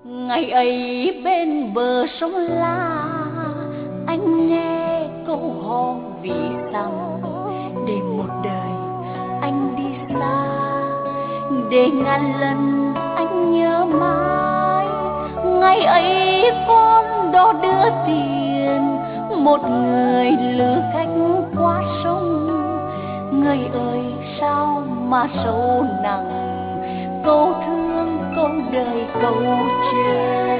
Ngày ấy bên bờ sông La, anh nghe câu hò vì rằng để một đời anh đi xa, để ngàn lần anh nhớ mãi. Ngày ấy con đò đưa tiền, một người lữ khách qua sông. Người ơi sao mà sâu nặng, câu thương câu đời câu chờ.